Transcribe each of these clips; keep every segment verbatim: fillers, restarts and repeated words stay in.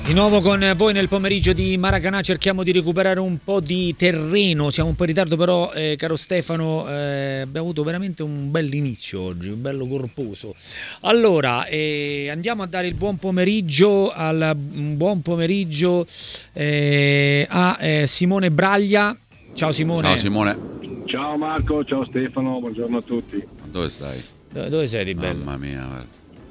Di nuovo con voi nel pomeriggio di Maracanã, cerchiamo di recuperare un po' di terreno, siamo un po' in ritardo però, eh, caro Stefano, eh, abbiamo avuto veramente un bell'inizio oggi, un bello corposo. Allora, eh, andiamo a dare il buon pomeriggio, al, un buon pomeriggio eh, a eh, Simone Braglia. Ciao Simone. Ciao Simone. Ciao Marco, ciao Stefano, buongiorno a tutti. Ma dove stai? Dove, dove sei di bello? Mamma mia, guarda.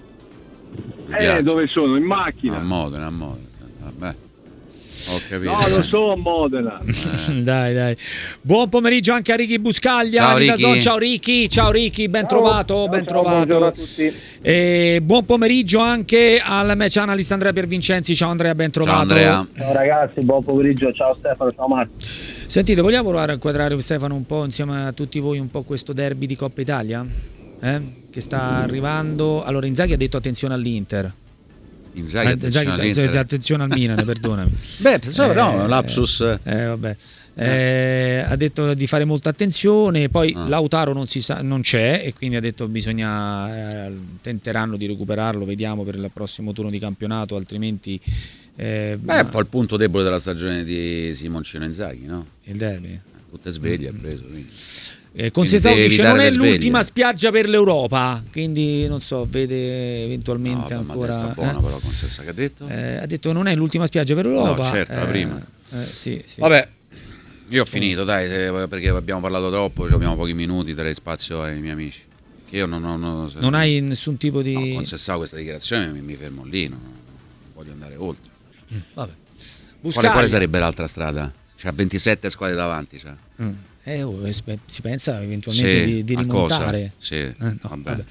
Mi Eh, piace. dove sono? In macchina. A Modena, a Modena. Vabbè, ho capito. No, lo so, a Modena. Eh. Dai, dai. Buon pomeriggio anche a Ricky Buscaglia. Ciao, di Ricky. Dazon. Ciao Ricky, ciao Ricky, ben Ciao. trovato, Ciao, ben ciao, buongiorno trovato. a tutti. E buon pomeriggio anche al match analyst Andrea Piervincenzi. Ciao Andrea, ben trovato. Ciao Andrea. Ciao ragazzi, buon pomeriggio, ciao Stefano, ciao Marco. Sentite, vogliamo provare a inquadrare Stefano un po' insieme a tutti voi un po' questo derby di Coppa Italia? Eh? Che sta arrivando. Allora Inzaghi ha detto attenzione all'Inter. Inzaghi, Eh, attenzione Inzaghi, all'Inter. attenzione al Milan, perdonami. Beh, pensavo Eh, no, lapsus. Eh, vabbè. Eh, ha detto di fare molta attenzione, poi Ah. Lautaro non, si sa, non c'è e quindi ha detto bisogna eh, tenteranno di recuperarlo, vediamo per il prossimo turno di campionato, altrimenti eh, Beh, è un po' il punto debole della stagione di Simoncino Inzaghi, no? il derby. Tutte sveglie ha preso, quindi. Eh, con Quindi Sesau deve dice evitare non è le sveglie. l'ultima spiaggia per l'Europa, quindi non so, vede No, eventualmente ma ancora testa buona eh? però con Sessa che ha detto. Eh, ha detto non è l'ultima spiaggia per l'Europa. No, certo, la eh, prima. eh, sì, sì. Vabbè, io ho finito, dai, se- perché abbiamo parlato troppo, abbiamo pochi minuti, darei spazio ai miei amici. Che io non, non, non, Non hai nessun tipo di no, con Sessao questa dichiarazione mi, mi fermo lì, non, non voglio andare oltre. Vabbè. Quale, Buscaglia. quale sarebbe l'altra strada? C'ha ventisette squadre davanti, cioè. Mm. Eh, oh, spe- si pensa eventualmente Sì, di, di a rimontare. cosa? Sì, Eh, no, vabbè. vabbè.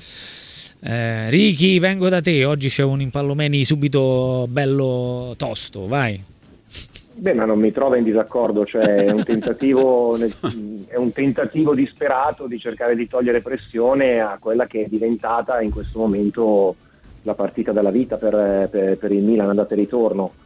Eh, Ricky, vengo da te. Oggi c'è un impallomeni subito bello tosto, vai. Beh, ma non mi trova in disaccordo, cioè è un tentativo, è un tentativo disperato di cercare di togliere pressione a quella che è diventata in questo momento la partita della vita per, per, per il Milan andata e ritorno,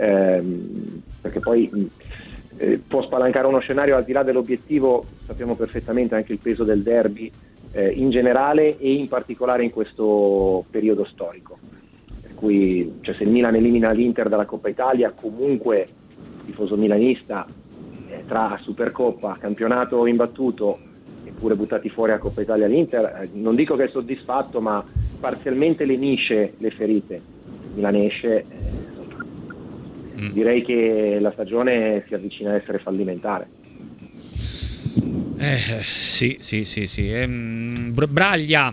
ehm, perché poi eh, può spalancare uno scenario al di là dell'obiettivo, sappiamo perfettamente anche il peso del derby eh, in generale e in particolare in questo periodo storico, per cui cioè, se il Milan elimina l'Inter dalla Coppa Italia comunque tifoso milanista eh, tra Supercoppa, campionato imbattuto eppure buttati fuori a Coppa Italia l'Inter, eh, non dico che è soddisfatto ma parzialmente lenisce le ferite milanesce, eh, Mm. direi che la stagione si avvicina a essere fallimentare. Eh, sì, sì, sì, sì. Ehm, Br- Braglia.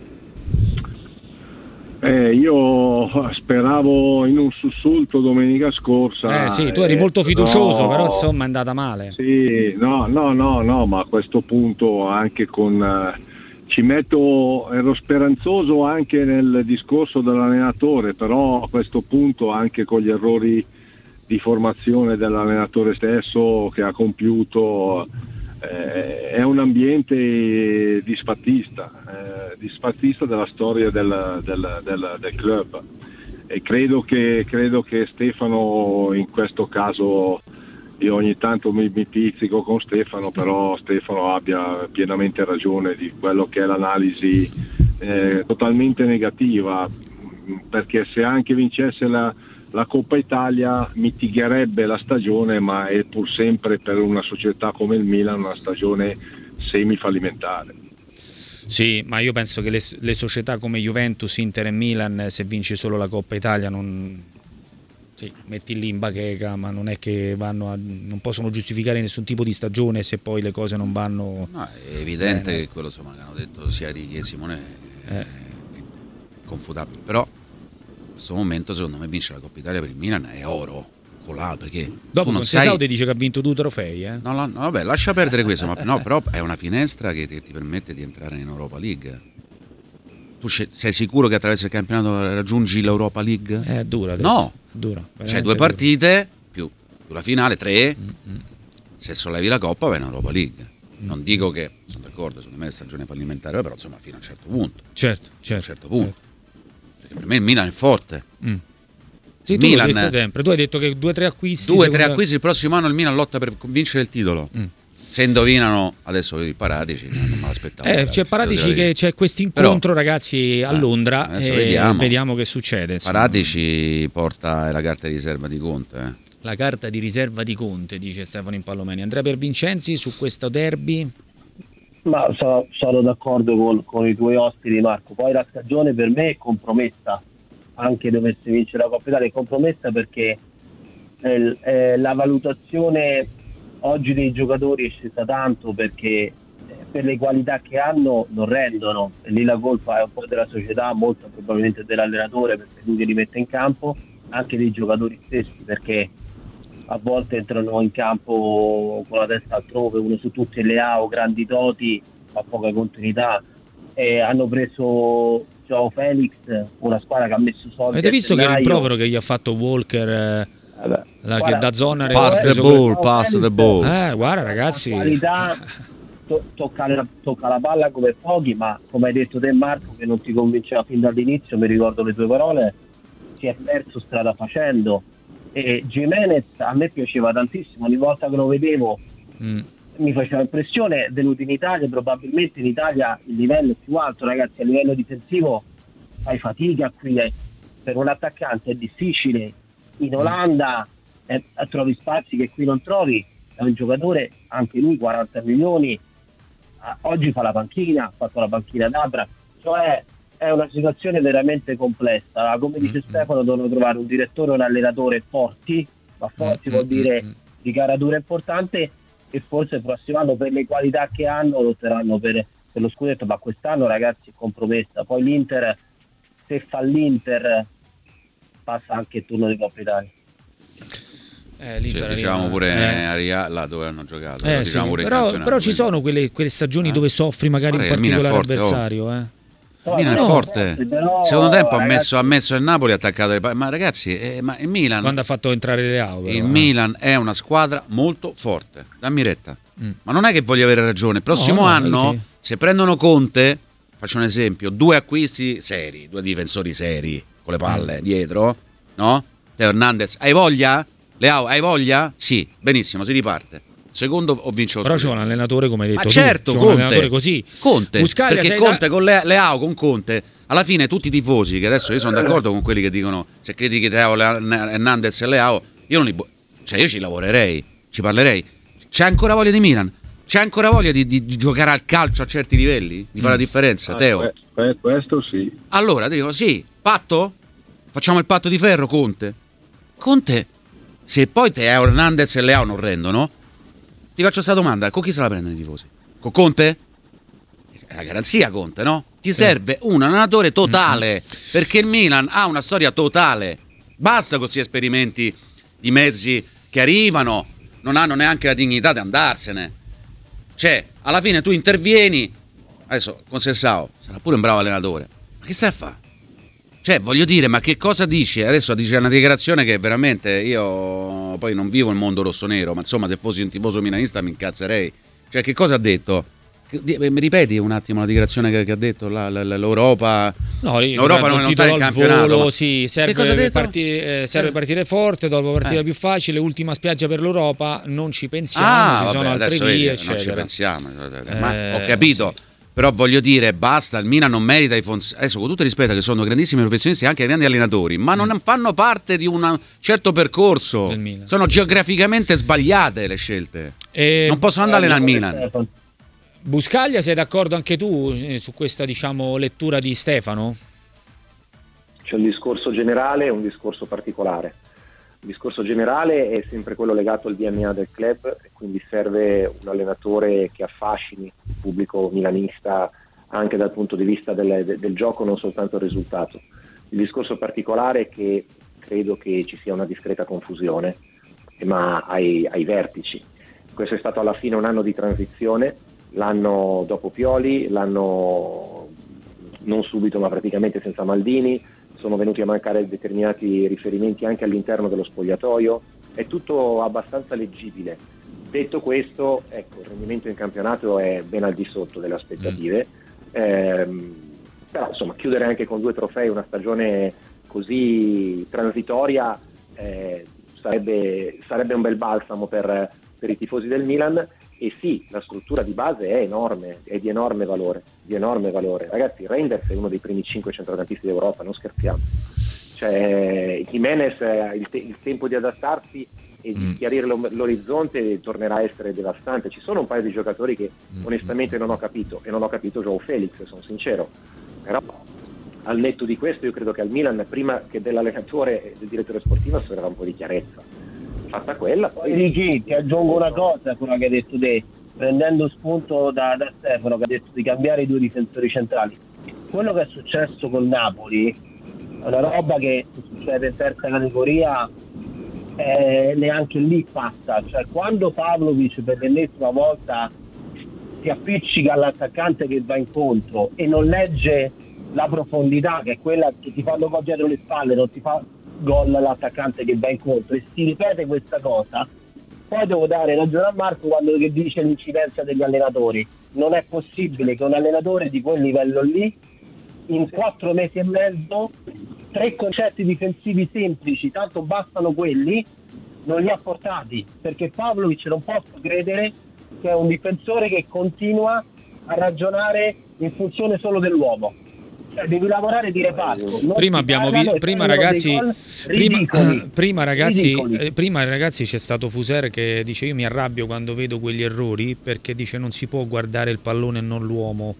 Eh, io speravo in un sussulto domenica scorsa. Eh sì, tu eri eh, molto fiducioso, no, però insomma è andata male. Sì, no, no, no, no, ma a questo punto anche con... eh, ci metto, ero speranzoso anche nel discorso dell'allenatore, però a questo punto anche con gli errori di formazione dell'allenatore stesso che ha compiuto, eh, è un ambiente disfattista, eh, disfattista della storia del, del, del, del club, e credo che, credo che Stefano in questo caso, io ogni tanto mi, mi pizzico con Stefano, però Stefano abbia pienamente ragione di quello che è l'analisi eh, totalmente negativa, perché se anche vincesse la La Coppa Italia mitigherebbe la stagione, ma è pur sempre per una società come il Milan una stagione semifallimentare. Sì, ma io penso che le, le società come Juventus, Inter e Milan, se vinci solo la Coppa Italia, non sì, metti lì in bacheca, ma non è che vanno a, non possono giustificare nessun tipo di stagione se poi le cose non vanno. No, è evidente bene. che quello insomma, che hanno detto sia Righi che Simone è Eh. confutabile, però in questo momento secondo me vincere la Coppa Italia per il Milan è oro colato, perché Dopo tu non con sai. Sesau ti dice che ha vinto due trofei, eh? No, no, no, vabbè, lascia perdere questo, ma no, però è una finestra che ti, ti permette di entrare in Europa League. Tu sce- sei sicuro che attraverso il campionato raggiungi l'Europa League? È dura adesso. No. Dura, C'hai veramente due dura. partite più, più la finale, tre. Mm-mm. Se sollevi la Coppa vai in Europa League. Non dico che, sono d'accordo, secondo me è stagione fallimentare, però insomma fino a un certo punto. Certo, certo. A un certo punto. Perché per me il Milan è forte. Mm. Sì, tu Milan- l'hai detto sempre, tu hai detto che due o tre acquisti. Due, tre secondo- acquisti, il prossimo anno il Milan lotta per vincere il titolo. Mm. se indovinano adesso vedi Paratici, non me l'aspettavo. Eh, c'è Paratici che c'è questo incontro, ragazzi, a Londra, adesso e vediamo. vediamo che succede. insomma. Paratici porta la carta di riserva di Conte. Eh. La carta di riserva di Conte, dice Stefano Impallomeni. Andrea Piervincenzi su questo derby? Ma so, sono d'accordo con, con i tuoi ospiti, Marco. Poi la stagione per me è compromessa, anche dovesse vincere la Coppa Italia, è compromessa perché eh, eh, la valutazione oggi dei giocatori è scesa tanto, perché eh, per le qualità che hanno non rendono, e lì la colpa è un po' della società, molto probabilmente dell'allenatore, perché lui li mette in campo, anche dei giocatori stessi, perché a volte entrano in campo con la testa altrove, uno su tutti, Leao, grandi doti, ma poca continuità, e hanno preso Joao Felix, una squadra che ha messo soldi. Avete visto che gennaio. rimprovero che gli ha fatto Walker, eh, Vabbè, la, guarda, che da zona Pass the ball, pass the ball. Eh, guarda ragazzi, la qualità, to- tocca, la, tocca la palla come pochi, ma come hai detto te, Marco, che non ti convinceva fin dall'inizio, mi ricordo le tue parole, si è perso strada facendo. E Gimenez a me piaceva tantissimo, ogni volta che lo vedevo mm. mi faceva impressione. Venuto in Italia, probabilmente in Italia il livello è più alto, ragazzi, a livello difensivo fai fatica qui, eh. Per un attaccante è difficile, in Olanda eh, trovi spazi che qui non trovi, è un giocatore, anche lui quaranta milioni, eh, oggi fa la panchina, ha fatto la panchina d'Abra, cioè è una situazione veramente complessa. Come dice mm-hmm. Stefano, devono trovare un direttore e un allenatore forti, ma forti mm-hmm. vuol dire di caratura importante, e forse il prossimo anno, per le qualità che hanno, lotteranno per, per lo scudetto, ma quest'anno, ragazzi, è compromessa. Poi l'Inter, se fa l'Inter, passa anche il turno di Coppa Italia. Eh, cioè, diciamo pure eh. a Riyadh, là dove hanno giocato, eh, diciamo sì. pure però, però ci sono quelle, quelle stagioni eh. dove soffri magari Guarda, in particolare forte, avversario oh. eh. Il Milan no, è forte. però, secondo tempo ragazzi, ha messo, ha messo il Napoli attaccato le pa- ma ragazzi eh, ma il Milan, quando ha fatto entrare Leao, però, il eh. Milan è una squadra molto forte, dammi retta. mm. Ma non è che voglio avere ragione. Il prossimo no, no, anno sì. se prendono Conte, faccio un esempio, due acquisti seri, due difensori seri con le palle mm. dietro, no? Teo Hernandez, hai voglia? Leao, hai voglia? Sì, benissimo, si riparte. Secondo o vince lo però scudetto. c'è un allenatore, come hai detto ma tu, certo, c'è Conte, un allenatore così. Conte, Buscaglia, perché sei Conte da... con Le- Leao, con Conte, alla fine tutti i tifosi, che adesso io sono d'accordo con quelli che dicono se critichi Teo Hernandez e Leao, io non li bo- cioè io ci lavorerei, ci parlerei. C'è ancora voglia di Milan? C'è ancora voglia di, di, di giocare al calcio a certi livelli? Di fare la differenza, ah, Teo? que- questo sì. Allora dico sì, patto? Facciamo il patto di ferro, Conte. Conte, se poi Teo Hernandez e Leao non rendono, ti faccio questa domanda, con chi se la prendono i tifosi? Con Conte? È la garanzia Conte, no? Ti serve un allenatore totale, perché il Milan ha una storia totale. Basta con questi esperimenti di mezzi che arrivano, non hanno neanche la dignità di andarsene. Cioè, alla fine tu intervieni, adesso con Sessao, sarà pure un bravo allenatore, ma che stai a fare? Cioè, voglio dire, ma che cosa dici? Adesso dice una dichiarazione che veramente io poi non vivo il mondo rossonero, ma insomma se fossi un tifoso milanista mi incazzerei. Cioè, che cosa ha detto? Mi ripeti un attimo la dichiarazione che, che ha detto la, la, l'Europa? No, l'Europa non è in campionato. Volo, ma... sì, serve, parti, eh, serve partire forte, dopo partire eh. più facile, ultima spiaggia per l'Europa, non ci pensiamo, ah, ci vabbè, sono altre vie, vedi, eccetera. Non ci pensiamo, eh, ma ho capito. Sì. Però voglio dire, basta, il Milan non merita i Fonseca, adesso con tutto il rispetto che sono grandissimi professionisti e anche grandi allenatori, ma non fanno parte di un certo percorso, sono geograficamente sbagliate le scelte, e... non possono andare al Milan. Buscaglia, sei d'accordo anche tu su questa, diciamo, lettura di Stefano? C'è un discorso generale e un discorso particolare. Il discorso generale è sempre quello legato al D N A del club, e quindi serve un allenatore che affascini il pubblico milanista anche dal punto di vista del, del gioco, non soltanto il risultato. Il discorso particolare è che credo che ci sia una discreta confusione, ma ai, ai vertici. Questo è stato alla fine un anno di transizione, l'anno dopo Pioli, l'anno non subito ma praticamente senza Maldini, sono venuti a mancare determinati riferimenti anche all'interno dello spogliatoio, è tutto abbastanza leggibile. Detto questo, ecco, il rendimento in campionato è ben al di sotto delle aspettative, mm. ehm, però insomma chiudere anche con due trofei una stagione così transitoria eh, sarebbe, sarebbe un bel balsamo per, per i tifosi del Milan, e sì, la struttura di base è enorme, è di enorme valore, di enorme valore. Ragazzi, Reinders è uno dei primi cinque centrocampisti d'Europa, non scherziamo. Cioè, Jimenez, il, te- il tempo di adattarsi e di chiarire l'orizzonte tornerà a essere devastante. Ci sono un paio di giocatori che onestamente non ho capito, e non ho capito João Felix, sono sincero, però al netto di questo io credo che al Milan, prima che dell'allenatore e del direttore sportivo, serva un po' di chiarezza. Fatta quella, poi Ricky, ti aggiungo una cosa a quello che hai detto te, prendendo spunto da, da Stefano, che ha detto di cambiare i due difensori centrali. Quello che è successo col Napoli è una roba che succede in terza categoria, eh, neanche lì passa. Cioè, quando Pavlovic per l'ennesima volta si appiccica all'attaccante che va incontro e non legge la profondità, che è quella che ti fanno gol dietro le spalle, non ti fa gol l'attaccante che va incontro, e si ripete questa cosa, poi devo dare ragione a Marco quando che dice l'incidenza degli allenatori. Non è possibile che un allenatore di quel livello lì in quattro mesi e mezzo tre concetti difensivi semplici, tanto bastano quelli, non li ha portati, perché Pavlovic non posso credere che è un difensore che continua a ragionare in funzione solo dell'uomo. Cioè, devi lavorare di reparto. Prima abbiamo vi- prima ragazzi prima, prima ragazzi eh, prima ragazzi c'è stato Fuser che dice: io mi arrabbio quando vedo quegli errori, perché dice non si può guardare il pallone e non l'uomo.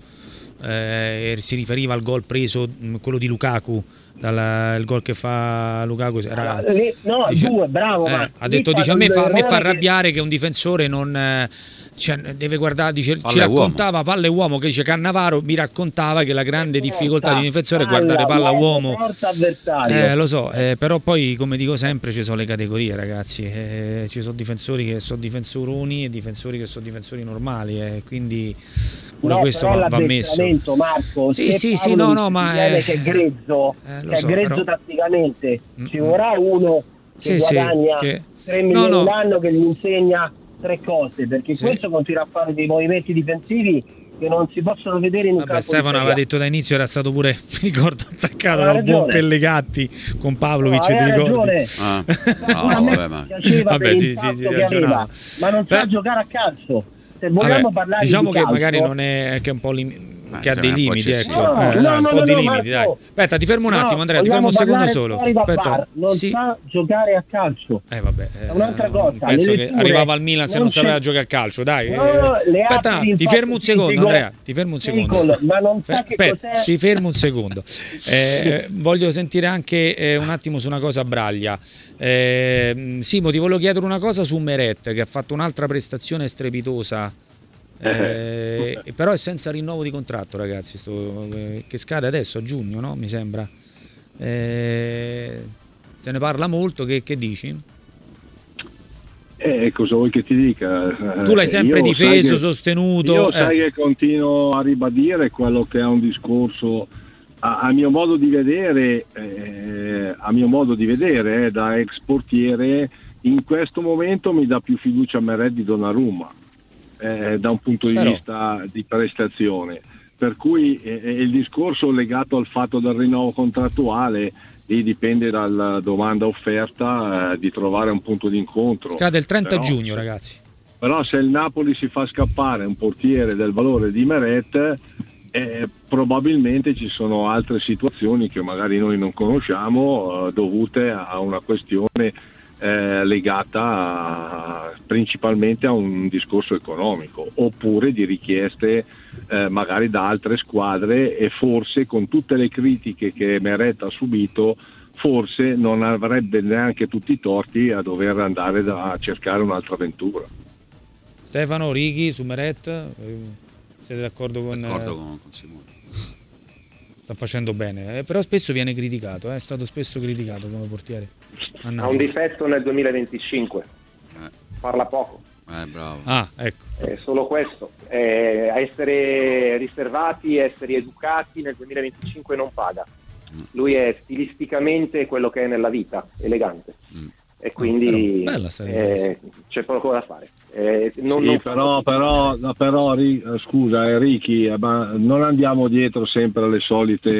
Eh, si riferiva al gol preso, quello di Lukaku, dal, il gol che fa Lukaku era, no, dice, due, bravo, eh, ma ha detto, dice, a me fa, a me fa arrabbiare che... che un difensore non eh, cioè, deve guardare, dice, ci raccontava palla e uomo, che dice Cannavaro mi raccontava che la grande porta, difficoltà di un difensore è guardare palla uomo, eh, lo so, eh, però poi come dico sempre ci sono le categorie, ragazzi, eh, ci sono difensori che sono difensoroni e difensori che sono difensori normali, eh, quindi pure no, questo va, va messo. Marco, sì, sì, sì, no, no, ma è... che è grezzo, eh, che so, è grezzo però... tatticamente, ci vorrà uno che sì, guadagna sì, che... tre milioni no, no. all'anno che gli insegna tre cose, perché sì. questo continua a fare dei movimenti difensivi che non si possono vedere in un Vabbè, campo. Stefano aveva detto da inizio, era stato pure, mi ricordo, attaccato da un buon Pellegatti con Pavlovic, no, ti ricordi? Ah. No, a me vabbè, ma... piaceva vabbè, per sì, sì, sì, che aveva, ma non sa giocare a calcio. Se vogliamo vabbè, parlare diciamo di che calcio, magari non è che è un po' lim... che ha dei limiti, ecco. No, eh, no, dai, un no, po' no, di no, limiti, dai. Aspetta, ti fermo un attimo, no, Andrea, ti fermo un secondo solo. Aspetta, non sì. sa giocare a calcio. Eh vabbè, eh, è un'altra cosa. Penso che arrivava al Milan se non, non sapeva giocare a calcio, dai. No, eh. Aspetta, ti fermo un secondo, Andrea, ti fermo un secondo. Ma non sa che Aspetta, cos'è. ti fermo un secondo. Eh, voglio sentire anche eh, un attimo su una cosa Braglia. Eh, Simo, ti volevo chiedere una cosa su Meret, che ha fatto un'altra prestazione strepitosa. Eh, però è senza rinnovo di contratto, ragazzi, sto, eh, che scade adesso a giugno, no? Mi sembra. Eh, se ne parla molto, che, che dici? Eh, cosa vuoi che ti dica? Tu l'hai sempre io difeso, che, sostenuto. Io eh. sai che continuo a ribadire quello che è un discorso a, a mio modo di vedere, eh, a mio modo di vedere eh, da ex portiere, in questo momento mi dà più fiducia a Meret di Donnarumma. Eh, da un punto di Però. vista di prestazione, per cui eh, il discorso legato al fatto del rinnovo contrattuale lì dipende dalla domanda offerta, eh, di trovare un punto di incontro. Scade il trenta però, giugno, ragazzi. Però se il Napoli si fa scappare un portiere del valore di Meret, eh, probabilmente ci sono altre situazioni che magari noi non conosciamo, eh, dovute a una questione Eh, legata a, principalmente a un discorso economico, oppure di richieste eh, magari da altre squadre, e forse con tutte le critiche che Meret ha subito forse non avrebbe neanche tutti i torti a dover andare da, a cercare un'altra avventura. Stefano, Righi su Meret, siete d'accordo con, d'accordo con, con Simone? Sta facendo bene, eh, però spesso viene criticato, eh, è stato spesso criticato come portiere. Ha un difetto nel duemilaventicinque, eh. parla poco. Eh, bravo. Ah, ecco. È solo questo, eh, essere riservati, essere educati nel duemilaventicinque non paga. Mm. Lui è stilisticamente quello che è nella vita, elegante. Mm. E quindi eh, c'è poco da fare. Eh, non, sì, non però, però, però scusa, Ricky, ma non andiamo dietro sempre alle solite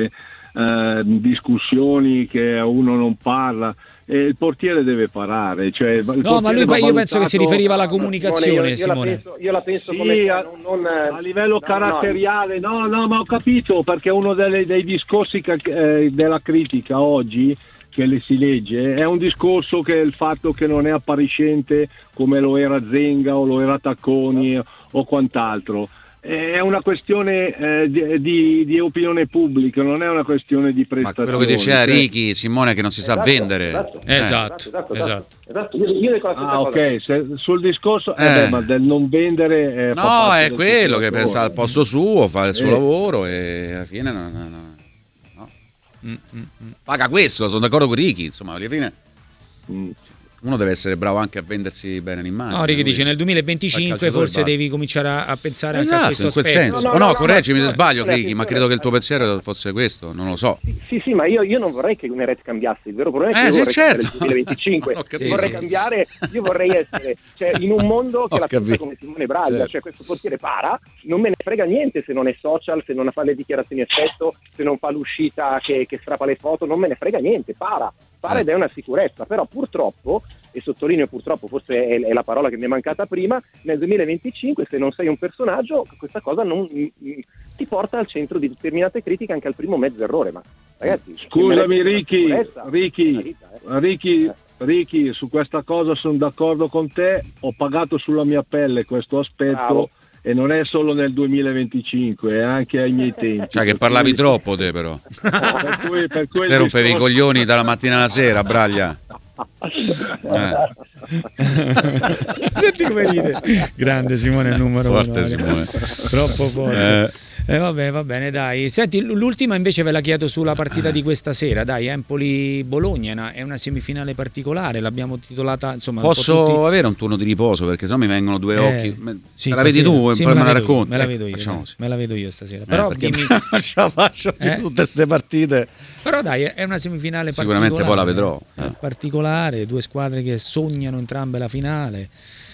eh, discussioni che uno non parla. E il portiere deve parare, cioè il no, ma lui va io penso valutato... che si riferiva alla comunicazione, Simone. Io, io, Simone. La penso, io la penso sì, come a, non, non, a livello no, caratteriale, no, no, ma ho capito, perché uno delle, dei discorsi che, eh, della critica oggi che le si legge è un discorso che è il fatto che non è appariscente come lo era Zenga o lo era Tacconi no. o quant'altro. È una questione eh, di, di, di opinione pubblica, non è una questione di prestazione. Ma quello che diceva Ricky, Simone, che non si esatto, sa vendere. Esatto, eh. esatto, esatto, esatto. esatto. Io, io dico la stessa ah, cosa. ok, se, sul discorso eh. Eh. Eh, beh, ma del non vendere eh, no, è quello che pensa al posto suo, fa il suo eh. lavoro e alla fine no, no, no. No. Mm, mm, mm. Paga questo, sono d'accordo con Ricky, insomma, alla fine mm. uno deve essere bravo anche a vendersi bene l'immagine. No, Ricky dice nel duemilaventicinque forse devi cominciare a, a pensare esatto, anche a questo in quel aspetto. senso. No, o no, no, no, correggimi no, se no, sbaglio, no, Ricky, ma credo che il tuo pensiero fosse questo, non lo so. Sì, sì, sì, ma io, io non vorrei che Uneret cambiasse, il vero problema è che Eh, io sì, vorrei certo. cambiare il duemilaventicinque, Ho io vorrei sì. cambiare, io vorrei essere cioè, in un mondo che Ho la pensa capito. come Simone Braglia, Certo. cioè questo portiere para, non me ne frega niente se non è social, se non fa le dichiarazioni effetto, se non fa l'uscita che, che strappa le foto, non me ne frega niente, para, para Eh. ed è una sicurezza, però purtroppo, e sottolineo purtroppo, forse è, è la parola che mi è mancata prima, nel duemilaventicinque se non sei un personaggio questa cosa non mh, ti porta al centro di determinate critiche anche al primo mezzo errore, ma ragazzi scusami Ricky, Ricky, vita, eh. Ricky, Eh. Ricky, su questa cosa sono d'accordo con te, ho pagato sulla mia pelle questo aspetto. Bravo. E non è solo nel duemilaventicinque, è anche ai miei tempi. Cioè che Per parlavi cui- troppo te però. Per cui, per cui il Te rompevi i discorso- coglioni dalla mattina alla sera, Braglia. Eh. Senti come ride. Grande Simone, il numero Forte uno. Simone. Troppo forte. Eh. Eh, vabbè, va bene, dai. Senti, l- l'ultima invece ve la chiedo sulla partita di questa sera. Dai, Empoli-Bologna è una, è una semifinale particolare, l'abbiamo titolata, insomma, un po' Posso tutti- avere un turno di riposo perché sennò mi vengono due Eh, occhi. Me- sì, me la vedi stasera. tu e Sì, poi me me la la vedo io, racconti. me la Eh, vedo io, facciamo dai, così. me la vedo io stasera. Eh, Però, perché dimmi- non ce la faccio più Eh? tutte queste partite. però dai, è una semifinale Sicuramente poi la particolare, vedrò. eh, Eh. particolare, due squadre che sognano entrambe la finale.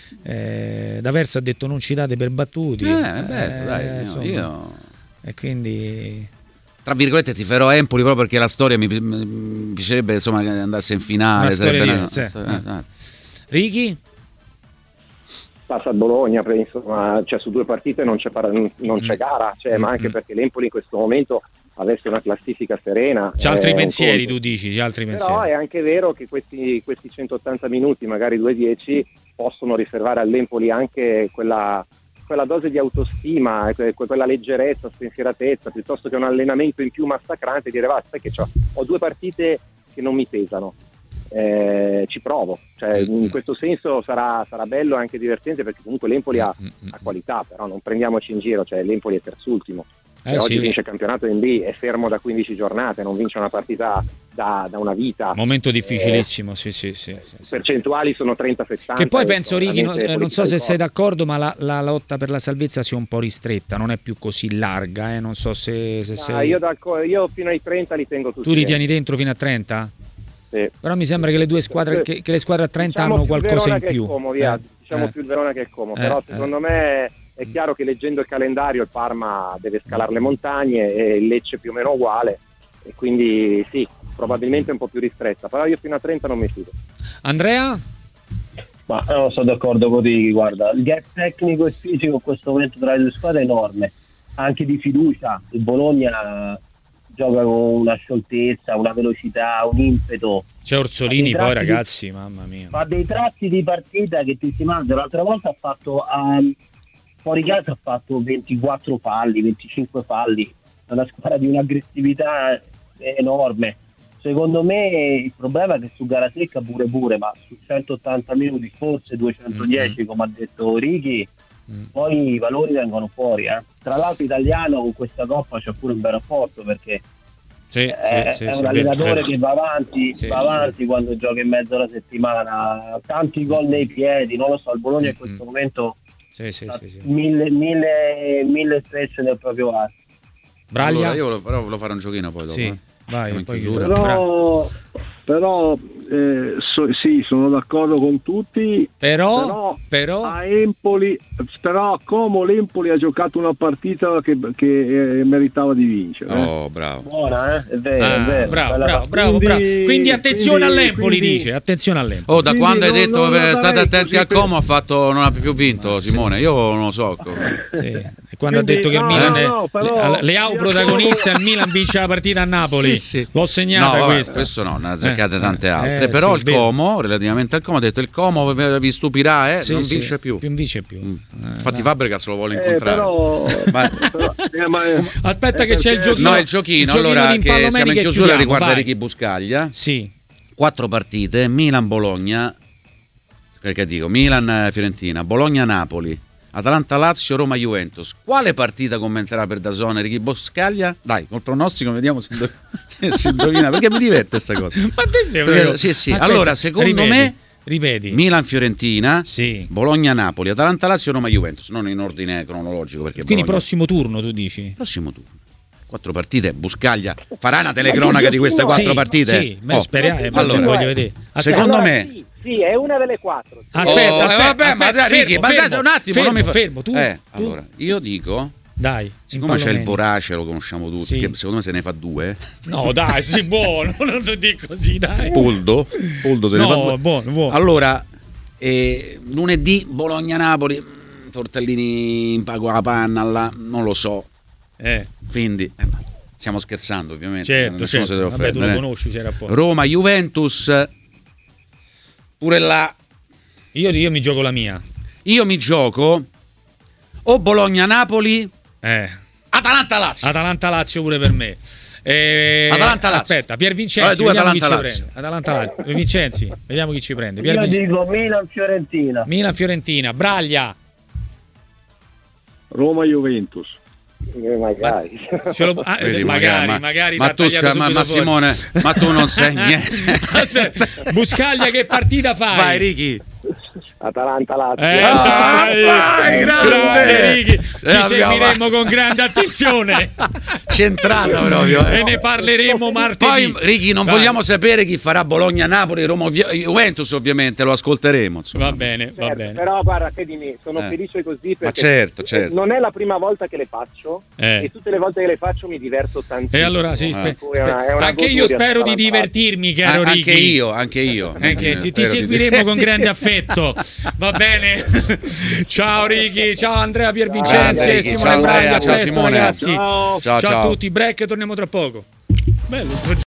Eh, D'Aversa ha detto non ci date per battuti. Eh, è bello, Eh, dai. no, insomma. io E quindi tra virgolette tiferò Empoli proprio perché la storia mi, mi piacerebbe insomma che andasse in finale. Una storia sarebbe diversa, una- eh. eh, eh. Ricky? Passa a Bologna, insomma, cioè, su due partite non c'è, para- non c'è gara, cioè, ma anche perché l'Empoli in questo momento avesse una classifica serena. C'è altri è un pensieri, conto. tu dici, c'è altri Però pensieri. è anche vero che questi, questi centottanta minuti, magari duecento dieci, possono riservare all'Empoli anche quella, quella dose di autostima, que- quella leggerezza, spensieratezza, piuttosto che un allenamento in più massacrante, dire va, sai che c'ho, ho due partite che non mi pesano. Eh, ci provo, cioè, in questo senso sarà, sarà bello e anche divertente perché comunque l'Empoli ha, ha qualità, però non prendiamoci in giro, cioè l'Empoli è terzultimo. Eh, E oggi sì. vince il campionato in B, è fermo da quindici giornate, non vince una partita da, da una vita. Momento difficilissimo, sì, sì, sì, sì, sì. Percentuali sono trenta settanta. Che poi e penso, sono Ricky, non, veramente eh, non so se politica sei di d'accordo, ma la, la lotta per la salvezza sia un po' ristretta, non è più così larga, eh? Non so se, se corpo. Ah, sei... io, dal co- io fino ai trenta li tengo tutti. Tu li tieni dentro fino a trenta? Sì. Però mi sembra che le due squadre, che, che le squadre a trenta Diciamo hanno più il qualcosa Verona in che più. il Como, via. Eh, Diciamo eh. più il Verona che il Como, Eh, però eh. secondo me è chiaro che leggendo il calendario il Parma deve scalare le montagne e il Lecce più o meno uguale, e quindi sì, probabilmente è un po' più ristretta, però io fino a trenta non mi fido. Andrea? Ma no, sono d'accordo con Ricky, guarda, il gap tecnico e fisico in questo momento tra le due squadre è enorme, anche di fiducia. Il Bologna gioca con una scioltezza, una velocità, un impeto. C'è Orsolini Fa poi, dei tratti di- ragazzi, mamma mia. Fa dei tratti di partita che ti si mangia. L'altra volta ha fatto um, fuori casa ha fatto ventiquattro falli, venticinque falli, è una squadra di un'aggressività enorme. Secondo me il problema è che su gara secca pure pure, ma su centottanta minuti, forse duecentodieci, Mm-hmm. come ha detto Ricky, Mm. poi i valori vengono fuori. Eh. Tra l'altro italiano con questa coppa c'è pure un bel rapporto, perché Sì, è, sì, è sì, un sì, allenatore vero, che va avanti, Sì, va avanti quando gioca in mezzo alla settimana, tanti gol nei piedi, non lo so, il Bologna in questo Mm-hmm. momento sì, sì, ha sì, sì. mille, mille, mille strecce nel proprio arco. Braglia? Allora, io volevo, però volevo fare un giochino poi dopo. Sì, eh. vai, Siamo in poi chiusura. chiudiamo. Però, però eh, so- sì, sono d'accordo con tutti, Però, però, però, a Empoli, però a Como l'Empoli ha giocato una partita che, che eh, meritava di vincere. eh. Oh, bravo. Buona, eh? È vero, Ah, è vero. bravo, Bella bravo, partita. bravo, bravo. Quindi- Quindi attenzione quindi- all'Empoli, quindi- dice. Attenzione all'Empoli. Oh, da Quindi quando hai non- detto non la eh, state darei attenti così al per- Como ha fatto non ha più vinto sì. Simone, io non lo so. Sì. E quando Quindi- ha detto che il no, Milan no, è- no, però- le, le au protagoniste al Milan vince la partita a Napoli. Sì, sì. L'ho No, segnata vabbè, questa. questo no, ne ha azzeccate Eh, tante eh, altre. eh, Però sì, il vero. Como, relativamente al Como, ha detto il Como vi vi stupirà, eh, Sì, non sì, vince più. Non vince più. Mm. Eh, Infatti no. Fabregas lo vuole Eh, incontrare. però, Ma- però- eh, ma- Aspetta eh, che c'è il perché- giochino. No, il giochino, il giochino allora di che Impallomeni siamo in che chiusura chiudiamo, riguarda vai. Ricky Buscaglia. Sì. Quattro partite, Milan-Bologna, perché dico Milan-Fiorentina, Bologna-Napoli, Atalanta-Lazio, Roma-Juventus. Quale partita commenterà per Dazon Ricky Buscaglia? Dai, col pronostico vediamo se, indo- se indovina, perché mi diverte questa cosa. Ma te sei Perché- vero? sì, sì. Aspetta, Allora, secondo ripeti, me ripeti. Milan-Fiorentina, Sì. Bologna-Napoli, Atalanta-Lazio, Roma-Juventus, non in ordine cronologico perché Quindi Bologna- prossimo turno tu dici? prossimo turno. Quattro partite, Buscaglia farà una telecronaca di queste quattro Sì, partite? Sì, ma Oh, speriamo, eh, allora, voglio vedere. Aspetta, secondo Allora, me- Sì, sì, è una delle quattro. Sì. Aspetta, Oh, eh, aspetta, vabbè, ma aspetta, dai, Ricky, fermo, ma dai, fermo, un attimo, fermo, non mi fa- fermo, tu, Eh, tu. allora, io dico, Dai, siccome c'è il Impallomeni. Vorace, lo conosciamo tutti, Sì. che secondo me se ne fa due. No, dai, sei buono, non lo dico così, dai. Poldo, Poldo se ne No, fa due. buono, buono. Allora, eh, lunedì Bologna-Napoli, mm, tortellini in pago alla panna, là, non lo so. Eh, Quindi, eh, ma stiamo scherzando ovviamente. certo, nessuno certo. si deve Vabbè, tu lo offendere. conosci, c'era poi. Roma-Juventus, pure là. Io, io mi gioco la mia. Io mi gioco o Bologna-Napoli, Eh. Atalanta-Lazio. Atalanta-Lazio pure per me. Eh, Atalanta-Lazio. Aspetta, Pier Vincenzi, Vabbè, due vediamo chi ci Atalanta-Lazio. prende. Atalanta-Lazio. Vincenzi, vediamo chi ci prende. Pier Io Vincenzi. dico Milan-Fiorentina. Milan-Fiorentina, Braglia. Roma-Juventus. Eh, magari. Ce lo- ah, Vedi, magari, ma- magari, ma t'ha tu tagliato sca- ma, subito ma fuori. Simone, ma tu non sai niente. Aspetta, Buscaglia che partita fai? Vai Ricky. Atalanta-Lazio. Eh, Ah, dai, vai, grande! Ricky. Ti Eh, abbiamo- seguiremo con grande attenzione Centrata proprio. eh. e ne parleremo martedì. Poi Ricky, non Vai. vogliamo sapere chi farà Bologna-Napoli, Roma-Juventus, ovviamente lo ascolteremo. Insomma. Va bene, va Certo, bene. però guarda, credimi, sono Eh. felice così perché Ma certo, certo. non è la prima volta che le faccio Eh. e tutte le volte che le faccio mi diverto tantissimo. E allora sì, Eh. spe- È una- è una anche io goduria spero di tutta la divertirmi, caro Ah, Ricky. anche io, anche io. Anche- Eh, ti, ti spero di- seguiremo con grande affetto. Va bene. Ciao Ricky, ciao Andrea Piervincenzi Grazie, e Ricky. Simone Ciao, Andrea, Braglia. A ciao, presto, Simone. ragazzi. Ciao. Ciao, ciao a ciao. tutti. Break, torniamo tra poco. Bello.